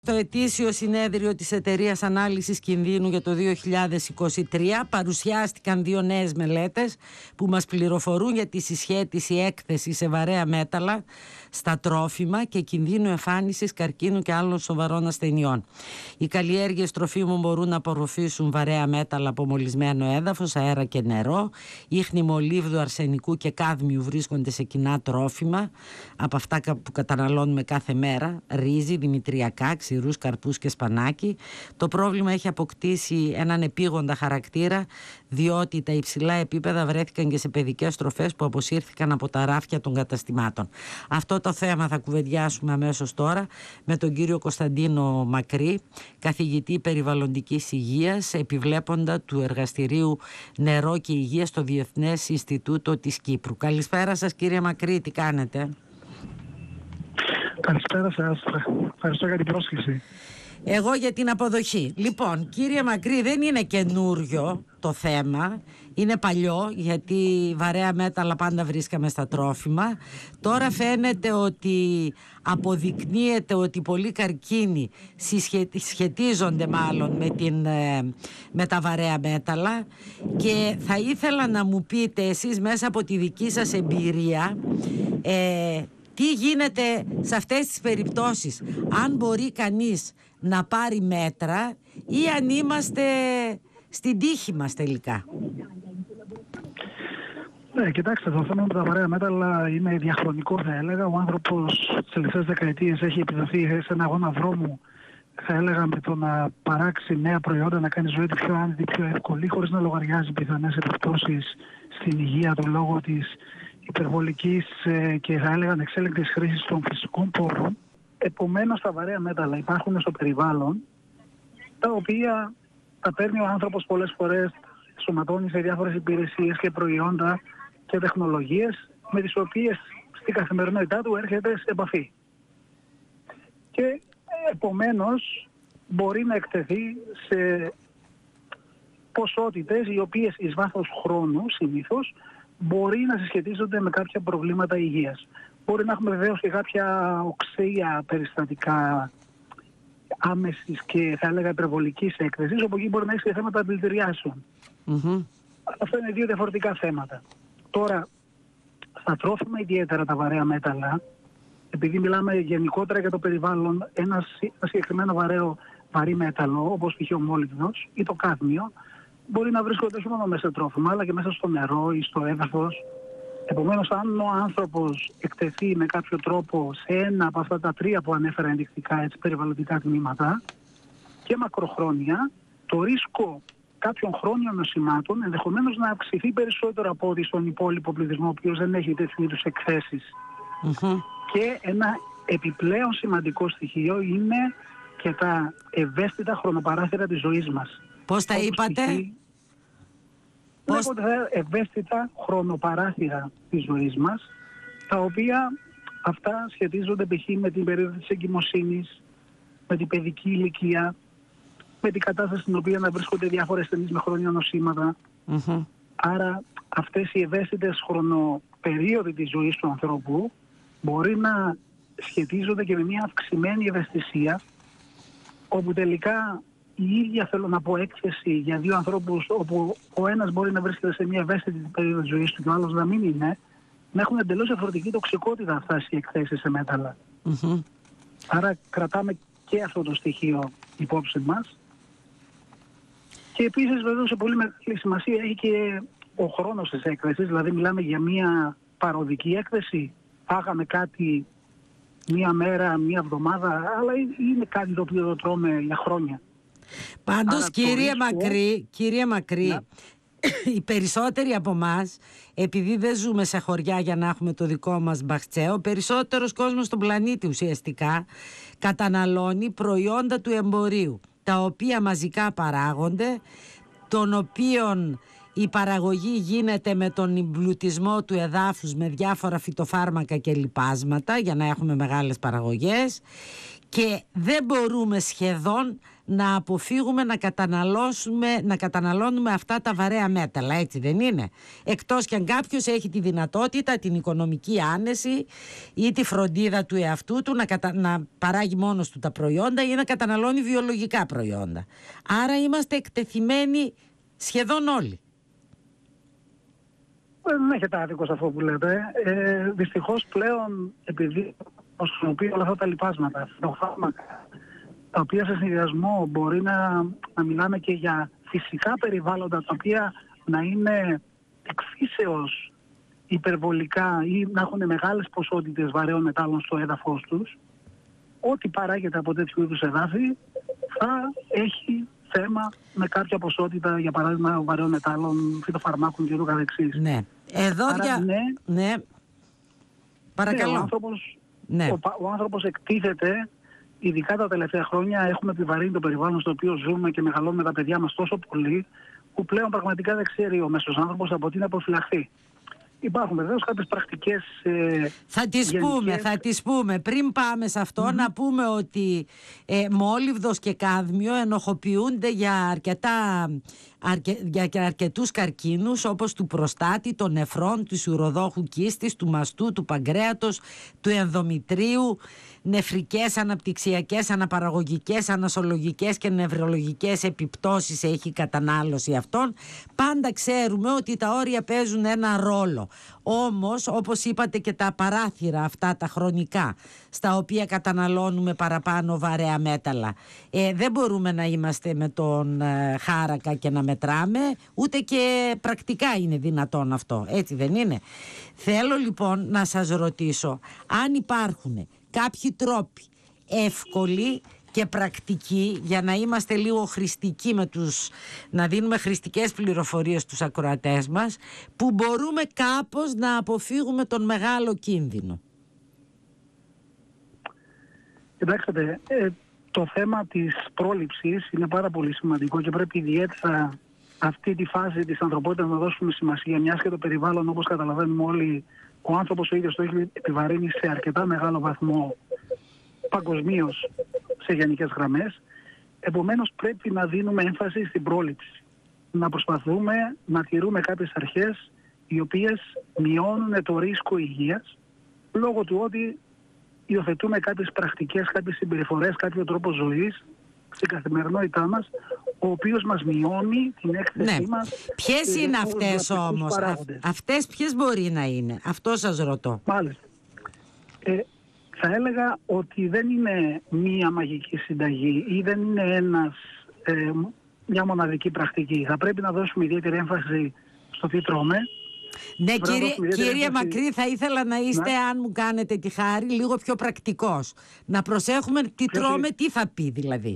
Το ετήσιο συνέδριο της Εταιρείας Ανάλυσης Κινδύνου για το 2023 παρουσιάστηκαν δύο νέες μελέτες που μας πληροφορούν για τη συσχέτιση έκθεση σε βαρέα μέταλλα στα τρόφιμα και κινδύνου εμφάνισης καρκίνου και άλλων σοβαρών ασθενειών. Οι καλλιέργειες τροφίμων μπορούν να απορροφήσουν βαρέα μέταλλα από μολυσμένο έδαφος, αέρα και νερό. Ίχνη μολύβδου, αρσενικού και κάδμιου βρίσκονται σε κοινά τρόφιμα από αυτά που καταναλώνουμε κάθε μέρα, ρύζι, δημητριακά, ξηρούς, καρπούς και σπανάκι. Το πρόβλημα έχει αποκτήσει έναν επίγοντα χαρακτήρα, διότι τα υψηλά επίπεδα βρέθηκαν και σε παιδικές τροφές που αποσύρθηκαν από τα ράφια των καταστημάτων. Αυτό το θέμα θα κουβεντιάσουμε αμέσως τώρα με τον κύριο Κωνσταντίνο Μακρύ, καθηγητή περιβαλλοντικής υγείας, επιβλέποντα του Εργαστηρίου Νερό και Υγεία στο Διεθνές Ινστιτούτο της Κύπρου. Καλησπέρα σας, κύριε Μακρύ, τι κάνετε? Καλησπέρα σας. Ευχαριστώ για την πρόσκληση. Εγώ για την αποδοχή. Λοιπόν, κύριε Μακρύ, δεν είναι καινούριο το θέμα. Είναι παλιό, γιατί βαρέα μέταλλα πάντα βρίσκαμε στα τρόφιμα. Τώρα φαίνεται ότι αποδεικνύεται ότι πολλοί καρκίνοι σχετίζονται μάλλον με τα βαρέα μέταλλα, και θα ήθελα να μου πείτε εσείς μέσα από τη δική σας εμπειρία τι γίνεται σε αυτές τις περιπτώσεις, αν μπορεί κανείς να πάρει μέτρα ή αν είμαστε στην τύχη μας τελικά. Ναι, κοιτάξτε, το θέμα με τα βαρέα μέταλλα είναι διαχρονικό, θα έλεγα. Ο άνθρωπος τις τελευταίες δεκαετίες έχει επιδοθεί σε ένα αγώνα δρόμου, θα έλεγα, με το να παράξει νέα προϊόντα, να κάνει ζωή του πιο άνετη, πιο εύκολη, χωρίς να λογαριάζει πιθανές επιπτώσεις στην υγεία, το λόγο της υπερβολικής και θα έλεγα ανεξέλεγκτης χρήσης των φυσικών πόρων. Επομένως, τα βαρέα μέταλλα υπάρχουν στο περιβάλλον, τα οποία τα παίρνει ο άνθρωπος πολλές φορές, σωματώνει σε διάφορες υπηρεσίες και προϊόντα και τεχνολογίες με τις οποίες στην καθημερινότητά του έρχεται σε επαφή. Και επομένως μπορεί να εκτεθεί σε ποσότητες οι οποίες εις βάθος χρόνου συνήθως μπορεί να συσχετίζονται με κάποια προβλήματα υγείας. Μπορεί να έχουμε βεβαίως και κάποια οξεία περιστατικά άμεσης και θα έλεγα υπερβολικής έκθεσης, όπου εκεί μπορεί να έχει και θέματα δηλητηριάσεων. Αυτά είναι δύο διαφορετικά θέματα. Τώρα, στα τρόφιμα ιδιαίτερα τα βαρέα μέταλλα, επειδή μιλάμε γενικότερα για το περιβάλλον, ένα συγκεκριμένο βαρύ μέταλλο, όπως π.χ. ο μόλιβδος ή το κάδμιο, μπορεί να βρίσκονται όχι μόνο μέσα στο τρόφιμα, αλλά και μέσα στο νερό ή στο έδαφος. Επομένως, αν ο άνθρωπος εκτεθεί με κάποιο τρόπο σε ένα από αυτά τα τρία που ανέφερα ενδεικτικά, έτσι, περιβαλλοντικά τμήματα και μακροχρόνια, το ρίσκο κάποιων χρόνιων νοσημάτων ενδεχομένως να αυξηθεί περισσότερο από ό,τι στον υπόλοιπο πληθυσμό, ο οποίος δεν έχει τέτοιου είδους εκθέσεις. Και ένα επιπλέον σημαντικό στοιχείο είναι και τα ευαίσθητα χρονοπαράθυρα της ζωής μας. Πώς τα είπατε? Λέγονται ευαίσθητα χρονοπαράθυρα της ζωής μας, τα οποία αυτά σχετίζονται π.χ. με την περίοδο της εγκυμοσύνης, με την παιδική ηλικία, με την κατάσταση στην οποία να βρίσκονται διάφορες ασθενείς με χρόνια νοσήματα. Άρα αυτές οι ευαίσθητες χρονοπερίοδοι της ζωής του ανθρώπου μπορεί να σχετίζονται και με μια αυξημένη ευαισθησία, όπου τελικά η ίδια, θέλω να πω, έκθεση για δύο ανθρώπους, όπου ο ένας μπορεί να βρίσκεται σε μια ευαίσθητη περίοδο της ζωής του και ο άλλος να μην είναι, να έχουν εντελώς διαφορετική τοξικότητα αυτές οι εκθέσεις σε μέταλλα. Άρα κρατάμε και αυτό το στοιχείο υπόψη μας. Και επίσης, βέβαια, σε πολύ μεγάλη σημασία έχει και ο χρόνος της έκθεσης, δηλαδή μιλάμε για μια παροδική έκθεση, φάγαμε κάτι μία μέρα, μία εβδομάδα, αλλά είναι κάτι το οποίο το τρώμε για χρόνια. Πάντως, κύριε Μακρύ, ναι, οι περισσότεροι από εμάς, επειδή δεν ζούμε σε χωριά για να έχουμε το δικό μας μπαχτσέ, ο περισσότερος κόσμος στον πλανήτη ουσιαστικά καταναλώνει προϊόντα του εμπορίου, τα οποία μαζικά παράγονται, των οποίων η παραγωγή γίνεται με τον εμπλουτισμό του εδάφους με διάφορα φυτοφάρμακα και λιπάσματα για να έχουμε μεγάλες παραγωγές, και δεν μπορούμε σχεδόν να αποφύγουμε να καταναλώνουμε αυτά τα βαρέα μέταλλα, έτσι δεν είναι? Εκτός κι αν κάποιος έχει τη δυνατότητα, την οικονομική άνεση ή τη φροντίδα του εαυτού του να παράγει μόνος του τα προϊόντα ή να καταναλώνει βιολογικά προϊόντα. Άρα είμαστε εκτεθειμένοι σχεδόν όλοι. Δεν έχετε άδικο σε αυτό που λέτε. Δυστυχώς πλέον, επειδή χρησιμοποιεί όλα αυτά τα λιπάσματα, τα φάρμακα, τα οποία σε συνδυασμό μπορεί να μιλάμε και για φυσικά περιβάλλοντα, τα οποία να είναι εκφύσεως υπερβολικά ή να έχουν μεγάλες ποσότητες βαρέων μετάλλων στο έδαφος τους, ό,τι παράγεται από τέτοιου είδους εδάφη θα έχει θέμα με κάποια ποσότητα, για παράδειγμα βαρέων μετάλλων, φυτοφαρμάκων και ούτω καθεξής. Ναι. Εδώ ναι. Παρακαλώ. Ο άνθρωπος εκτίθεται, ειδικά τα τελευταία χρόνια έχουμε επιβαρύνει το περιβάλλον στο οποίο ζούμε και μεγαλώνουμε τα παιδιά μας τόσο πολύ, που πλέον πραγματικά δεν ξέρει ο μέσος άνθρωπος από τι να αποφυλαχθεί. Υπάρχουν βεβαίως κάποιες πρακτικές... Θα τις πούμε. Πριν πάμε σε αυτό, να πούμε ότι μόλιβδος και κάδμιο ενοχοποιούνται για αρκετούς καρκίνους, όπως του προστάτη, των νεφρών, του ουροδόχου κίστης, του μαστού, του παγκρέατος, του ενδομητρίου, νεφρικές, αναπτυξιακές, αναπαραγωγικές, ανασολογικές και νευρολογικές επιπτώσεις έχει η κατανάλωση αυτών. Πάντα ξέρουμε ότι τα όρια παίζουν ένα ρόλο. Όμως, όπως είπατε, και τα παράθυρα αυτά τα χρονικά, στα οποία καταναλώνουμε παραπάνω βαρέα μέταλλα, δεν μπορούμε να είμαστε με τον χάρακα και να μετράμε, ούτε και πρακτικά είναι δυνατόν αυτό, έτσι δεν είναι? Θέλω λοιπόν να σας ρωτήσω αν υπάρχουν κάποιοι τρόποι εύκολοι και πρακτικοί, για να είμαστε λίγο χρηστικοί να δίνουμε χρηστικές πληροφορίες στους ακροατές μας, που μπορούμε κάπως να αποφύγουμε τον μεγάλο κίνδυνο. Κοιτάξτε, το θέμα της πρόληψης είναι πάρα πολύ σημαντικό και πρέπει ιδιαίτερα αυτή τη φάση της ανθρωπότητας να δώσουμε σημασία, μιας και το περιβάλλον, όπως καταλαβαίνουμε όλοι, ο άνθρωπος ο ίδιος το έχει επιβαρύνει σε αρκετά μεγάλο βαθμό παγκοσμίως σε γενικές γραμμές. Επομένως πρέπει να δίνουμε έμφαση στην πρόληψη. Να προσπαθούμε να τηρούμε κάποιες αρχές οι οποίες μειώνουν το ρίσκο υγείας, λόγω του ότι υιοθετούμε κάποιες πρακτικές, κάποιες συμπεριφορές, κάποιο τρόπο ζωής στην καθημερινότητά μας, ο οποίος μας μειώνει την έκθεσή μας. Ποιες είναι αυτές όμως? Αυτές ποιες μπορεί να είναι? Αυτό σας ρωτώ. Μάλιστα. Θα έλεγα ότι δεν είναι μία μαγική συνταγή ή δεν είναι μια μοναδική πρακτική. Θα πρέπει να δώσουμε ιδιαίτερη έμφαση στο τι τρώμε. Ναι, κύριε Μακρύ, θα ήθελα να είστε, αν μου κάνετε τη χάρη, λίγο πιο πρακτικός. Να προσέχουμε τι τρώμε, τι θα πει δηλαδή.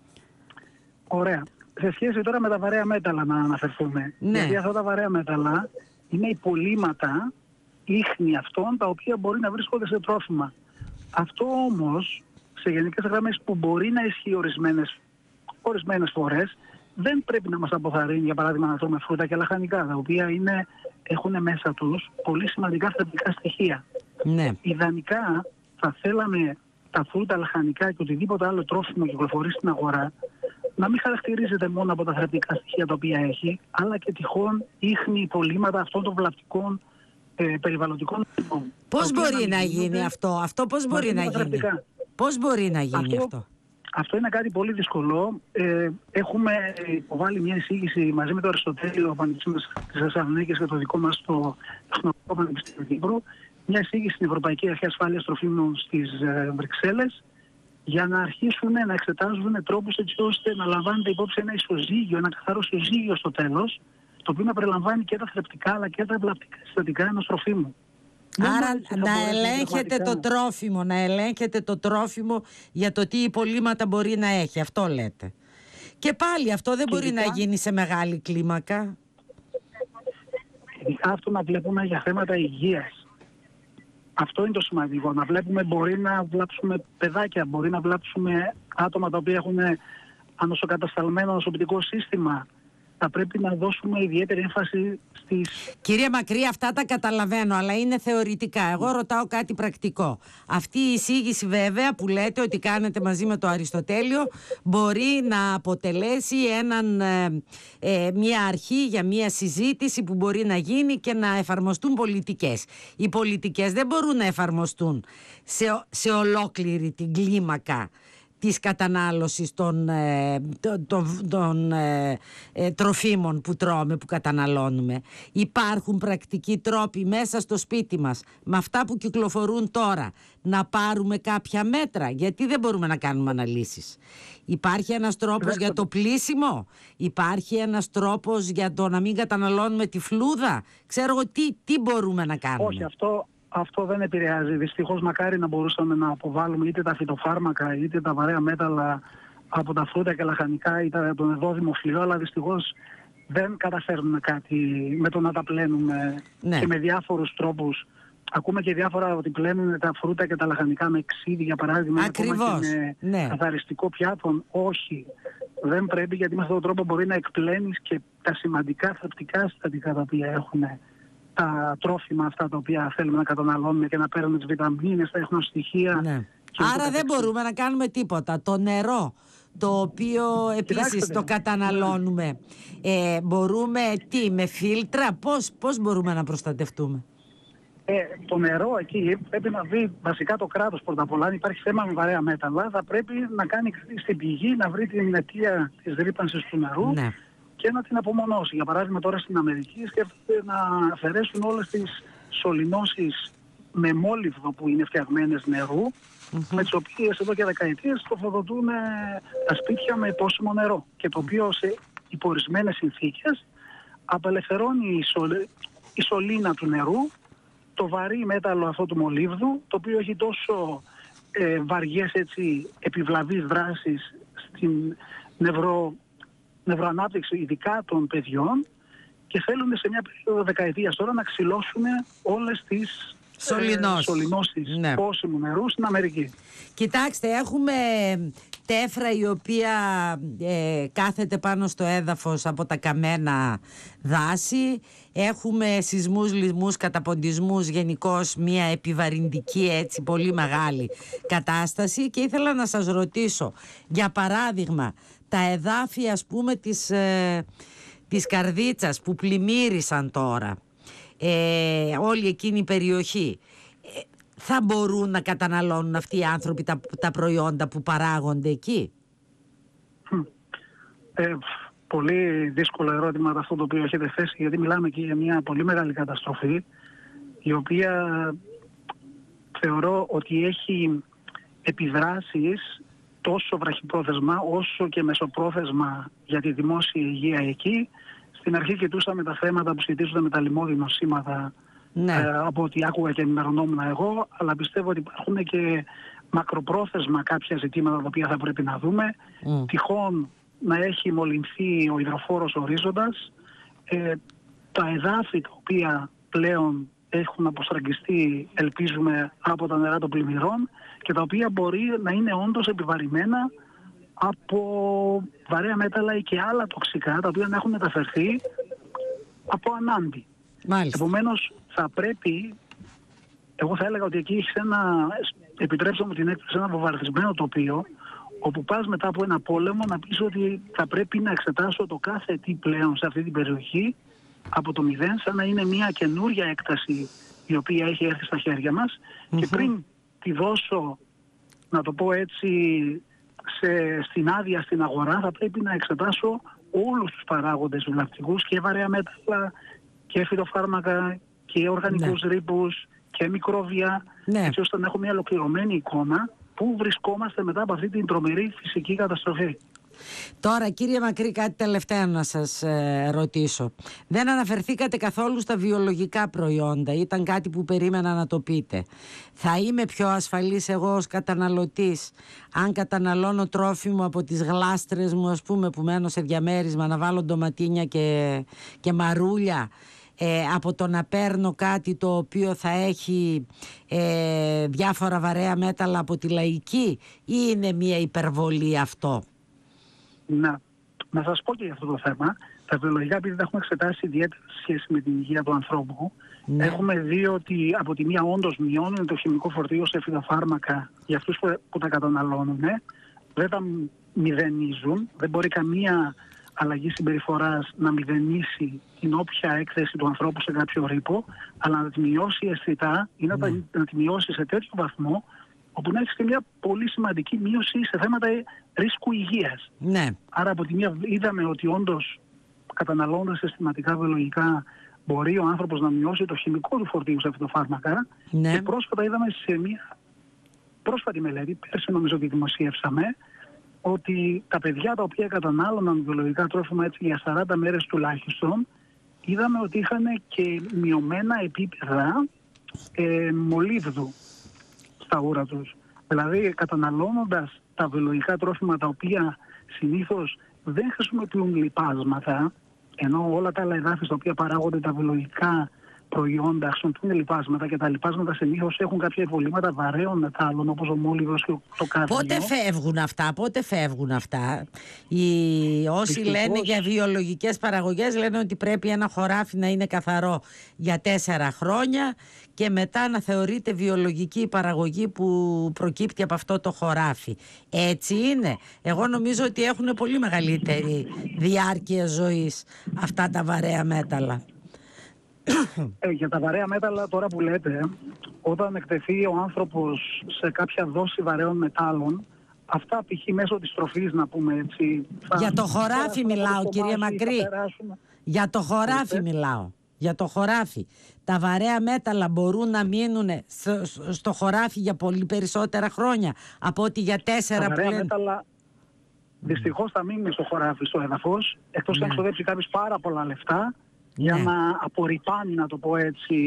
Ωραία. Σε σχέση τώρα με τα βαρέα μέταλλα να αναφερθούμε. Ναι. Γιατί αυτά τα βαρέα μέταλλα είναι υπολείμματα ίχνη αυτών τα οποία μπορεί να βρίσκονται σε τρόφιμα. Αυτό όμως, σε γενικές γραμμές που μπορεί να ισχύει ορισμένες φορές, δεν πρέπει να μας αποθαρρύνει, για παράδειγμα, να τρώμε φρούτα και λαχανικά, τα οποία έχουν μέσα τους πολύ σημαντικά θρεπτικά στοιχεία. Ναι. Ιδανικά θα θέλαμε τα φρούτα, λαχανικά και οτιδήποτε άλλο τρόφιμο κυκλοφορεί στην αγορά να μην χαρακτηρίζεται μόνο από τα θρεπτικά στοιχεία τα οποία έχει, αλλά και τυχόν ίχνη, υπολείμματα αυτών των βλαπτικών περιβαλλοντικών. Πώς μπορεί να γίνει αυτό πώς μπορεί να γίνει? Πώς μπορεί να γίνει αυτό? Αυτό είναι κάτι πολύ δύσκολο. Έχουμε υποβάλει μια εισήγηση μαζί με το Αριστοτέλειο Πανεπιστήμιο της Θεσσαλονίκης και το δικό μας το Τεχνολογικό Πανεπιστήμιο του Κύπρου, μια εισήγηση στην Ευρωπαϊκή Αρχή Ασφάλειας Τροφίμων στις Βρυξέλλες, για να αρχίσουν να εξετάζουν τρόπους έτσι ώστε να λαμβάνεται υπόψη ένα ισοζύγιο, ένα καθαρό ισοζύγιο στο τέλος, το οποίο να περιλαμβάνει και τα θρεπτικά αλλά και τα βλαπτικά συστατικά ενός τροφίμου. Άρα να ελέγχετε το τρόφιμο για το τι υπολείμματα μπορεί να έχει, αυτό λέτε. Και πάλι αυτό δεν μπορεί να γίνει σε μεγάλη κλίμακα. Ειδικά αυτό να βλέπουμε για θέματα υγείας. Αυτό είναι το σημαντικό. Να βλέπουμε, μπορεί να βλάψουμε παιδάκια, μπορεί να βλάψουμε άτομα τα οποία έχουν ανοσοκατασταλμένο νοσοποιητικό σύστημα. θα πρέπει να δώσουμε ιδιαίτερη έμφαση στις... Κύριε Μακρύ, αυτά τα καταλαβαίνω, αλλά είναι θεωρητικά. Εγώ ρωτάω κάτι πρακτικό. Αυτή η εισήγηση βέβαια που λέτε ότι κάνετε μαζί με το Αριστοτέλειο μπορεί να αποτελέσει μια αρχή για μια συζήτηση που μπορεί να γίνει και να εφαρμοστούν πολιτικές. Οι πολιτικές δεν μπορούν να εφαρμοστούν σε ολόκληρη την κλίμακα της κατανάλωσης των τροφίμων που τρώμε, που καταναλώνουμε. Υπάρχουν πρακτικοί τρόποι μέσα στο σπίτι μας, με αυτά που κυκλοφορούν τώρα, να πάρουμε κάποια μέτρα, γιατί δεν μπορούμε να κάνουμε αναλύσεις. Υπάρχει ένας τρόπος για το πλύσιμο, υπάρχει ένας τρόπος για το να μην καταναλώνουμε τη φλούδα. Ξέρω εγώ τι μπορούμε να κάνουμε. Όχι, αυτό δεν επηρεάζει. Δυστυχώς, μακάρι να μπορούσαμε να αποβάλουμε είτε τα φυτοφάρμακα είτε τα βαρέα μέταλλα από τα φρούτα και λαχανικά ή τον εδόδημο φλοιό, αλλά δυστυχώς δεν καταφέρνουμε κάτι με το να τα πλένουμε και με διάφορους τρόπους. Ακούμε και διάφορα ότι πλένουν τα φρούτα και τα λαχανικά με ξύδι, για παράδειγμα, ακόμα και με καθαριστικό πιάτο. Όχι, δεν πρέπει, γιατί με αυτόν τον τρόπο μπορεί να εκπλένεις και τα σημαντικά θρεπτικά συστατικά τα οποία έχουν τα τρόφιμα αυτά τα οποία θέλουμε να καταναλώνουμε και να παίρνουμε τις βιταμίνες, τα έχουν στοιχεία. Ναι. Άρα δεν μπορούμε να κάνουμε τίποτα. Το νερό, το οποίο επίσης το καταναλώνουμε, μπορούμε με φίλτρα, πώς μπορούμε να προστατευτούμε? Το νερό εκεί πρέπει να δει βασικά το κράτος πρώτα απ' όλα. Αν υπάρχει θέμα με βαρέα μέταλλα, θα πρέπει να κάνει στην πηγή, να βρει την αιτία της ρύπανσης του νερού. Ναι. Και να την απομονώσει. Για παράδειγμα, τώρα στην Αμερική σκέφτονται να αφαιρέσουν όλες τις σωληνώσεις με μόλιβδο που είναι φτιαγμένες νερού, με τις οποίες εδώ και δεκαετίες τροφοδοτούν τα σπίτια με πόσιμο νερό. Και το οποίο σε υπορισμένες συνθήκες απελευθερώνει η σωλήνα του νερού, το βαρύ μέταλλο αυτό του μολύβδου, το οποίο έχει τόσο βαριές επιβλαβείς δράσεις στην νευροανάπτυξη, ειδικά των παιδιών, και θέλουν σε μια περίοδο δεκαετίας τώρα να ξυλώσουν όλες τις σωληνώσεις πόσιμου νερού στην Αμερική. Κοιτάξτε, έχουμε τέφρα η οποία κάθεται πάνω στο έδαφος από τα καμένα δάση. Έχουμε σεισμούς, λυσμούς, καταποντισμούς, γενικώς μια επιβαρυντική πολύ μεγάλη κατάσταση, και ήθελα να σας ρωτήσω, για παράδειγμα, τα εδάφια της Καρδίτσας που πλημμύρισαν τώρα, όλη εκείνη η περιοχή, θα μπορούν να καταναλώνουν αυτοί οι άνθρωποι τα προϊόντα που παράγονται εκεί? Πολύ δύσκολο ερώτημα αυτό το οποίο έχετε θέσει, γιατί μιλάμε εκεί για μια πολύ μεγάλη καταστροφή, η οποία θεωρώ ότι έχει επιδράσεις τόσο βραχυπρόθεσμα όσο και μεσοπρόθεσμα για τη δημόσια υγεία εκεί. Στην αρχή κοιτούσαμε τα θέματα που σχετίζονται με τα λοιμώδη νοσήματα, από ό,τι άκουγα και ενημερωνόμουν εγώ, αλλά πιστεύω ότι υπάρχουν και μακροπρόθεσμα κάποια ζητήματα τα οποία θα πρέπει να δούμε. Τυχόν να έχει μολυνθεί ο υδροφόρος ορίζοντας, τα εδάφη τα οποία πλέον έχουν αποστραγγιστεί, ελπίζουμε, από τα νερά των πλημμυρών, και τα οποία μπορεί να είναι όντως επιβαρημένα από βαρέα μέταλλα ή και άλλα τοξικά, τα οποία να έχουν μεταφερθεί από ανάμπη. Επομένως, θα πρέπει, εγώ θα έλεγα ότι εκεί έχεις επιτρέψτε μου την έκφραση, ένα βομβαρδισμένο τοπίο, όπου πας μετά από ένα πόλεμο να πεις ότι θα πρέπει να εξετάσω το κάθε τι πλέον σε αυτή την περιοχή από το μηδέν, σαν να είναι μια καινούρια έκταση η οποία έχει έρθει στα χέρια μας, και πριν τη δώσω, να το πω έτσι, στην άδεια στην αγορά, θα πρέπει να εξετάσω όλους τους παράγοντες βλαπτικούς, και βαρέα μέταλλα και φυτοφάρμακα και οργανικούς ρήπους και μικρόβια, έτσι ώστε να έχω μια ολοκληρωμένη εικόνα πού βρισκόμαστε μετά από αυτή την τρομερή φυσική καταστροφή. Τώρα, κύριε Μακρύ, κάτι τελευταίο να σας ρωτήσω. Δεν αναφερθήκατε καθόλου στα βιολογικά προϊόντα. Ήταν κάτι που περίμενα να το πείτε. Θα είμαι πιο ασφαλής εγώ ως καταναλωτής αν καταναλώνω τρόφιμο από τις γλάστρες μου, ας πούμε, που μένω σε διαμέρισμα, να βάλω ντοματίνια και μαρούλια, από το να παίρνω κάτι το οποίο θα έχει διάφορα βαρέα μέταλλα από τη λαϊκή, ή είναι μια υπερβολή αυτό? Να, Να σας πω και για αυτό το θέμα. Τα βιολογικά, επειδή τα έχουμε εξετάσει ιδιαίτερα σε σχέση με την υγεία του ανθρώπου, έχουμε δει ότι από τη μία όντως μειώνουν το χημικό φορτίο σε φυτοφάρμακα για αυτούς που τα καταναλώνουν. Δεν τα μηδενίζουν. Δεν μπορεί καμία αλλαγή συμπεριφοράς να μηδενίσει την όποια έκθεση του ανθρώπου σε κάποιο ρήπο, αλλά να τη μειώσει αισθητά ή να τη μειώσει σε τέτοιο βαθμό, όπου να έχει και μια πολύ σημαντική μείωση σε θέματα ρίσκου υγείας. Ναι. Άρα από τη μία είδαμε ότι όντως καταναλώνοντας συστηματικά βιολογικά μπορεί ο άνθρωπος να μειώσει το χημικό του φορτίο σε φυτοφάρμακα. Ναι. Και πρόσφατα είδαμε σε μια πρόσφατη μελέτη, πέρσι νομίζω ότι δημοσίευσαμε, ότι τα παιδιά τα οποία κατανάλωναν βιολογικά τρόφιμα έτσι για 40 μέρες τουλάχιστον, είδαμε ότι είχαν και μειωμένα επίπεδα μολύβδου στα ούρα τους. Δηλαδή καταναλώνοντας τα βιολογικά τρόφιμα τα οποία συνήθως δεν χρησιμοποιούν λιπάσματα, ενώ όλα τα άλλα εδάφη στα οποία παράγονται τα βιολογικά προϊόντα χρησιμοποιούν λιπάσματα, και τα λιπάσματα συνήθως έχουν κάποια υπολείμματα βαρέων μετάλλων όπως ο μόλιβδος και το κάδμιο. Πότε φεύγουν αυτά. Όσοι λένε για βιολογικές παραγωγές λένε ότι πρέπει ένα χωράφι να είναι καθαρό για 4 χρόνια και μετά να θεωρείται βιολογική η παραγωγή που προκύπτει από αυτό το χωράφι. Έτσι είναι? Εγώ νομίζω ότι έχουν πολύ μεγαλύτερη διάρκεια ζωής αυτά τα βαρέα μέταλλα. Για τα βαρέα μέταλλα τώρα που λέτε, όταν εκτεθεί ο άνθρωπος σε κάποια δόση βαρέων μετάλλων, αυτά π.χ. μέσω της τροφής, να πούμε έτσι... Για το χωράφι μιλάω, κύριε Μακρύ. Για το χωράφι μιλάω. Για το χωράφι. Τα βαρέα μέταλλα μπορούν να μείνουν στο χωράφι για πολύ περισσότερα χρόνια από ότι για 4 τα που λένε... μέταλλα δυστυχώς θα μείνουν στο χωράφι, στο έδαφος, εκτός αν ξοδέψει κάποιος πάρα πολλά λεφτά για να απορρυπάνει, να το πω έτσι,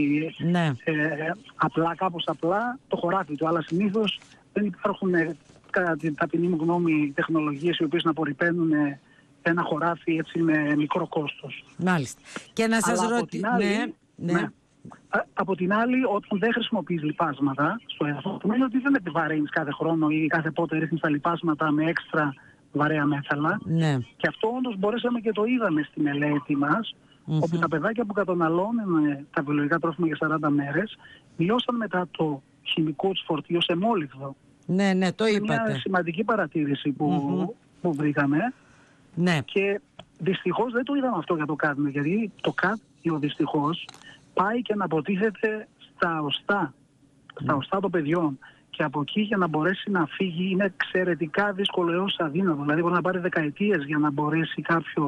κάπως απλά το χωράφι του. Αλλά συνήθως δεν υπάρχουν, κατά την ταπεινή μου γνώμη, τεχνολογίες οι οποίες να απορρυπαίνουν ένα χωράφι έτσι με μικρό κόστος. Μάλιστα. Και να σας ρωτήσω... Από την άλλη, όταν δεν χρησιμοποιείς λιπάσματα στο έδαφος, σημαίνει ότι δεν επιβαρύνεις κάθε χρόνο ή κάθε πότε ρίχνεις τα λιπάσματα με έξτρα βαρέα μέταλλα. Και αυτό όντως μπορέσαμε και το είδαμε στη μελέτη μας, όπου τα παιδάκια που καταναλώνουν τα βιολογικά τρόφιμα για 40 μέρες μειώσαν μετά το χημικό τους φορτίο σε μόλιβδο. Ναι, το είπατε. Είναι μια σημαντική παρατήρηση που βρήκαμε. Και δυστυχώς δεν το είδαμε αυτό για το κάδμιο, γιατί το κάδμιο δυστυχώς πάει και να αποτίθεται στα οστά των παιδιών. Και από εκεί για να μπορέσει να φύγει είναι εξαιρετικά δύσκολο έως αδύνατο. Δηλαδή μπορεί να πάρει δεκαετίες για να μπορέσει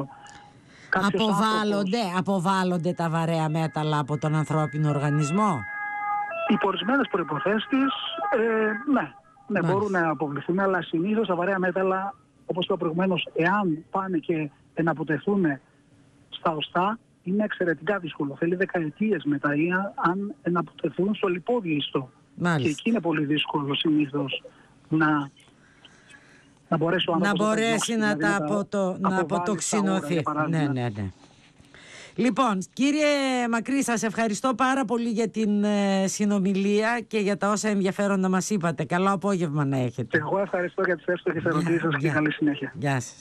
Αποβάλλονται τα βαρέα μέταλλα από τον ανθρώπινο οργανισμό. Υπό ορισμένες προϋποθέσεις, ναι, μπορούν να αποβληθούν, αλλά συνήθως τα βαρέα μέταλλα, όπως είπα προηγουμένως, εάν πάνε και εναποτεθούν στα οστά, είναι εξαιρετικά δύσκολο. Θέλει δεκαετίες μετά, ή αν εναποτεθούν στο λιπόδιο ιστό. Και εκεί είναι πολύ δύσκολο συνήθως να μπορέσει ο άνθρωπος να αποτοξινωθεί. Ναι. Λοιπόν, κύριε Μακρύ, σας ευχαριστώ πάρα πολύ για την συνομιλία και για τα όσα ενδιαφέροντα μας είπατε. Καλό απόγευμα να έχετε. Και εγώ ευχαριστώ για τις εύστοχες ερωτήσεις σας και καλή συνέχεια. Γεια σας.